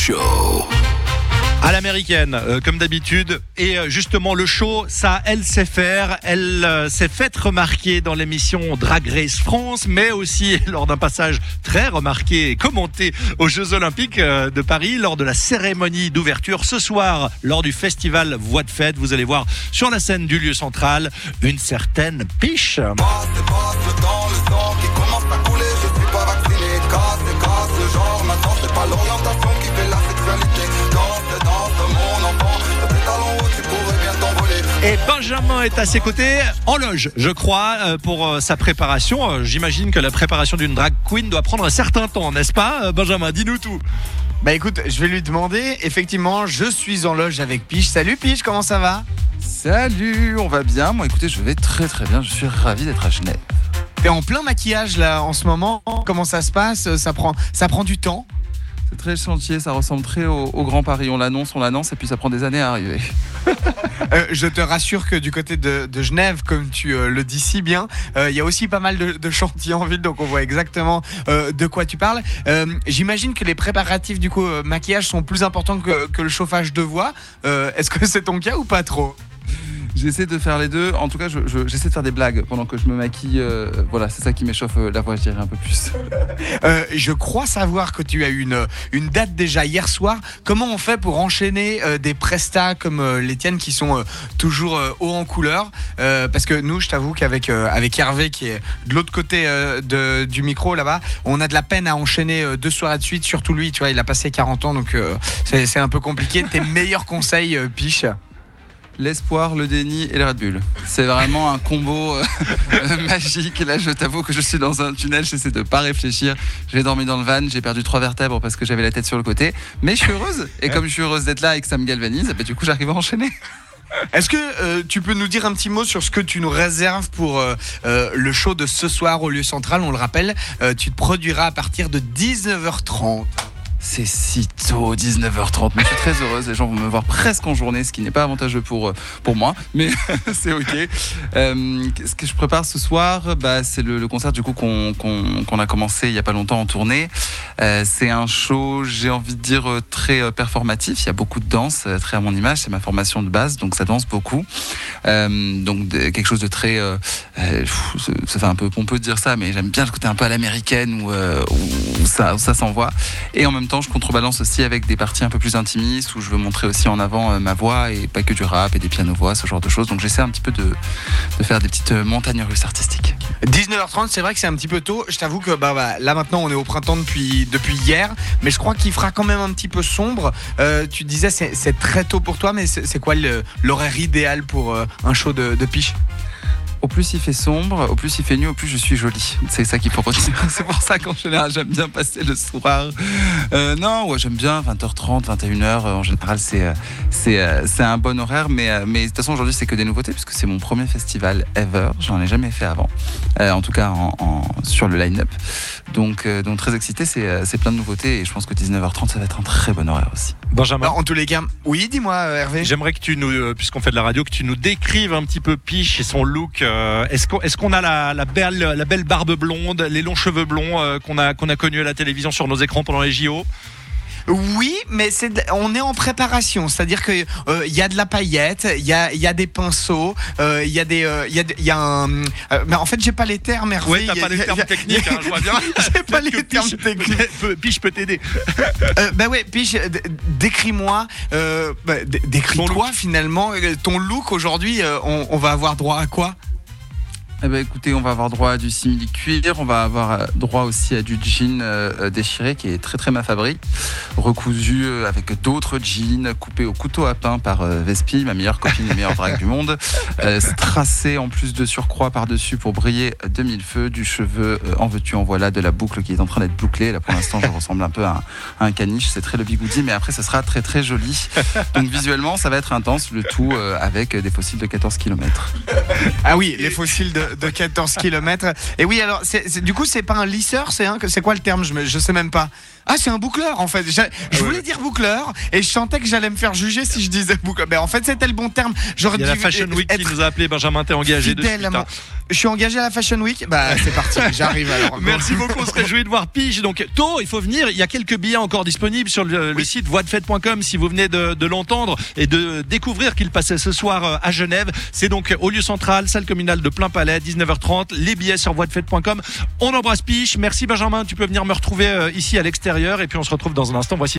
Show. À l'américaine, comme d'habitude. Et justement, le show, ça, elle sait faire. Elle s'est faite remarquer dans l'émission Drag Race France, mais aussi lors d'un passage très remarqué et commenté aux Jeux Olympiques de Paris, lors de la cérémonie d'ouverture. Ce soir, lors du festival Voix de Fête, vous allez voir sur la scène du lieu central une certaine Piche. Passe le temps, le sang qui commence à couler. Je suis pas vacciné, casse le genre. Maintenant c'est pas l'orientation qui fait la sexualité. Danse, mon enfant. Le talon haut, tu pourrais bien t'envoler. Et Benjamin est à ses côtés, en loge, je crois, pour sa préparation. J'imagine que la préparation d'une drag queen doit prendre un certain temps, n'est-ce pas, Benjamin? Dis-nous tout. Bah écoute, je vais lui demander. Effectivement, je suis en loge avec Piche. Salut Piche, comment ça va? Salut, on va bien. Moi, écoutez, je vais très très bien. Je suis ravi d'être à Genève. T'es en plein maquillage là en ce moment. Comment ça se passe? Ça prend du temps? C'est très chantier, ça ressemble très au Grand Paris. On l'annonce, et puis ça prend des années à arriver. Je te rassure que du côté de Genève, comme tu le dis si bien, il y a aussi pas mal de chantiers en ville, donc on voit exactement de quoi tu parles. J'imagine que les préparatifs du coup maquillage sont plus importants que le chauffage de voix. Est-ce que c'est ton cas ou pas trop? J'essaie de faire les deux. En tout cas, j'essaie de faire des blagues pendant que je me maquille. Voilà, c'est ça qui m'échauffe la voix, je dirais un peu plus. Je crois savoir que tu as eu une date déjà hier soir. Comment on fait pour enchaîner des prestats comme les tiennes qui sont toujours haut en couleur? Parce que nous, je t'avoue qu'avec Hervé qui est de l'autre côté du micro là-bas, on a de la peine à enchaîner 2 soirées de suite. Surtout lui, tu vois, il a passé 40 ans, donc c'est un peu compliqué. Tes meilleurs conseils, Piche? L'espoir, le déni et le Red Bull. C'est vraiment un combo magique. Là, je t'avoue que je suis dans un tunnel, j'essaie de pas réfléchir. J'ai dormi dans le van, j'ai perdu 3 vertèbres parce que j'avais la tête sur le côté. Mais je suis heureuse. Et comme je suis heureuse d'être là et que ça me galvanise, bah, du coup, j'arrive à enchaîner. Est-ce que tu peux nous dire un petit mot sur ce que tu nous réserves pour le show de ce soir au lieu central? On le rappelle, tu te produiras à partir de 19h30. C'est si tôt, 19h30, mais je suis très heureuse, les gens vont me voir presque en journée, ce qui n'est pas avantageux pour moi, mais c'est ok. Ce que je prépare ce soir, c'est le concert du coup qu'on a commencé il n'y a pas longtemps en tournée. C'est un show, j'ai envie de dire, très performatif, il y a beaucoup de danse, très à mon image, c'est ma formation de base, donc ça danse beaucoup. Donc quelque chose de très... ça fait un peu pompeux de dire ça, mais j'aime bien le côté un peu à l'américaine où ça s'envoie. Et en même temps, je contrebalance aussi avec des parties un peu plus intimistes où je veux montrer aussi en avant ma voix et pas que du rap et des pianos-voix, ce genre de choses. Donc j'essaie un petit peu de faire des petites montagnes russes artistiques. 19h30, c'est vrai que c'est un petit peu tôt. Je t'avoue que là maintenant on est au printemps depuis hier, mais je crois qu'il fera quand même un petit peu sombre. Tu disais c'est très tôt pour toi, mais c'est quoi l'horaire idéal pour un show de Piche? Au plus il fait sombre, au plus il fait nuit, au plus je suis jolie. C'est ça qu'il faut retenir. C'est pour ça qu'en général, j'aime bien passer le soir. J'aime bien 20h30, 21h. En général, c'est un bon horaire. Mais de toute façon, aujourd'hui, c'est que des nouveautés puisque c'est mon premier festival ever. J'en ai jamais fait avant. En tout cas, sur le line-up. Donc très excité. C'est plein de nouveautés. Et je pense que 19h30, ça va être un très bon horaire aussi. Benjamin. En tous les cas, oui, dis-moi, Hervé. J'aimerais que tu nous, puisqu'on fait de la radio, que tu nous décrives un petit peu Piche et son look. Est-ce qu'on a la belle barbe blonde, les longs cheveux blonds qu'on a connus à la télévision sur nos écrans pendant les JO? Oui, mais on est en préparation, c'est-à-dire que y a de la paillette, il y a des pinceaux, il y a un. Mais en fait, j'ai pas les termes, Hervé. Oui, t'as pas les termes techniques, je vois bien. J'ai pas les termes techniques. Piche peut t'aider. Piche, décris-moi, décris-toi finalement ton look aujourd'hui. On va avoir droit à quoi? Écoutez, on va avoir droit à du simili-cuir, on va avoir droit aussi à du jean déchiré qui est très très ma fabrique, recousu avec d'autres jeans, coupé au couteau à pain par Vespi, ma meilleure copine et meilleure drague du monde, tracé en plus de surcroît par-dessus pour briller de mille feux, du cheveu en veux-tu en voilà, de la boucle qui est en train d'être bouclée. Là pour l'instant je ressemble un peu à un caniche, c'est très le bigoudi, mais après ça sera très très joli. Donc visuellement ça va être intense, le tout avec des fossiles de 14 km. Ah oui, les fossiles de 14 km. Et oui, alors, du coup, c'est pas un lisseur, c'est quoi le terme? Je sais même pas. Ah, c'est un boucleur en fait. Je voulais dire boucleur et je sentais que j'allais me faire juger si je disais boucleur. Mais en fait, c'était le bon terme. Il y a la Fashion Week qui nous a appelé. Benjamin, t'es engagé dessus. Je suis engagé à la Fashion Week. Bah c'est parti, j'arrive alors. Merci beaucoup, on se réjouit de voir Pige. Donc tôt, il faut venir. Il y a quelques billets encore disponibles sur le site voixdefête.com si vous venez de l'entendre et de découvrir qu'il passait ce soir à Genève. C'est donc au lieu central, salle communale de Plein Palais, 19h30. Les billets sur voixdefête.com. On embrasse Pige. Merci Benjamin, tu peux venir me retrouver ici à l'extérieur et puis on se retrouve dans un instant. Voici